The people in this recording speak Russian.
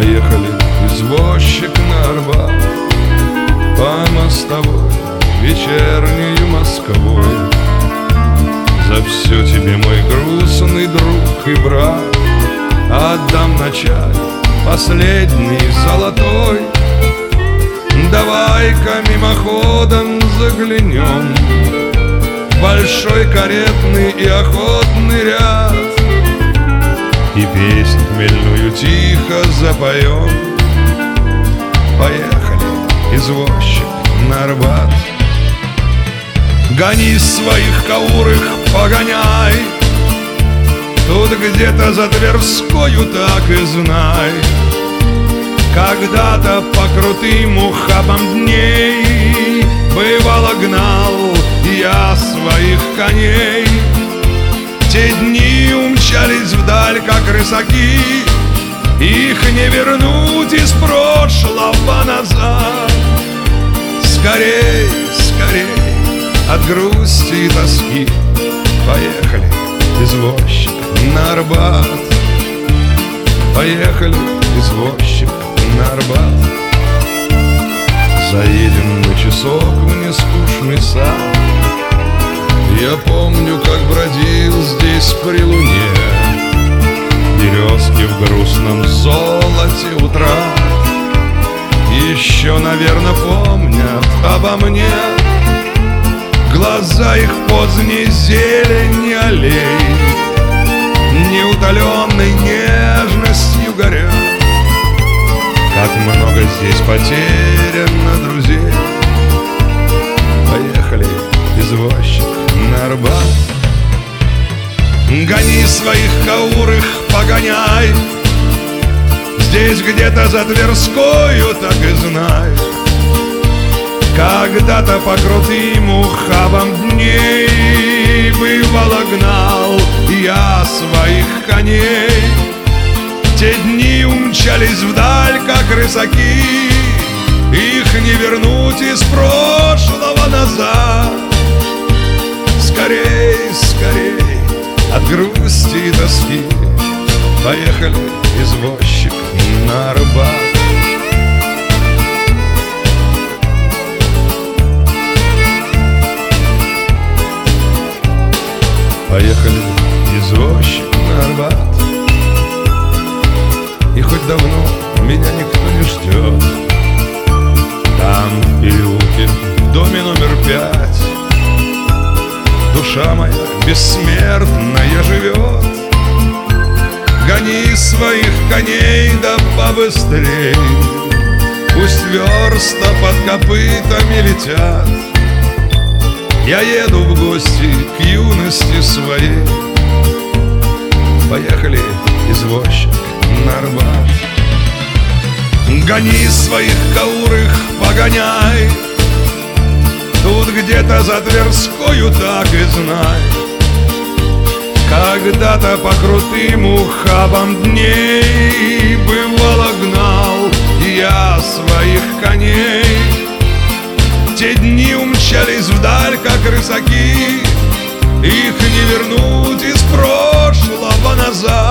Поехали, извозчик, на Арбат, по мостовой, вечернею Москвой. За все тебе, мой грустный друг и брат, отдам на чай последний золотой. Давай-ка мимоходом заглянем в большой каретный и охотный ряд, и песнь хмельную тихо запоем. Поехали, извозчик, на Арбат. Гони своих каурых, погоняй, тут где-то за Тверскою, так и знай. Когда-то по крутым ухабам дней бывало гнал я своих коней. Те дни умчались вдаль, как рысаки, их не вернуть из прошлого назад. Скорей, скорей, от грусти и тоски, поехали, извозчик, на Арбат. Поехали, извозчик, на Арбат. Заедем на часок в нескучный сад. Я помню, как бродил здесь при луне, березки в грустном золоте утра. Еще, наверное, помнят обо мне глаза их поздней зелени аллей, неутоленной нежностью горят. Как много здесь потеряно друзей. Поехали, извозчик, на Арбат. Гони своих каурых, погоняй, здесь где-то за Тверскою, так и знай. Когда-то по крутым ухабам дней бывало гнал я своих коней. Те дни умчались вдаль, как рысаки, их не вернуть из прошлого назад. Скорей, скорей, от грусти и тоски, поехали, извозчик, на Арбат. Поехали, извозчик, на Арбат. И хоть давно меня никто не ждет, там в переулке, в доме номер 5, душа моя бессмертная живет. Гони своих коней да побыстрей, пусть верста под копытами летят. Я еду в гости к юности своей. Поехали, извозчик, на Арбат. Гони своих каурых, погоняй, тут где-то за Тверскою, так и знай. Когда-то по крутым ухабам дней бывало гнал я своих коней. Те дни умчались вдаль, как рысаки, их не вернуть из прошлого назад.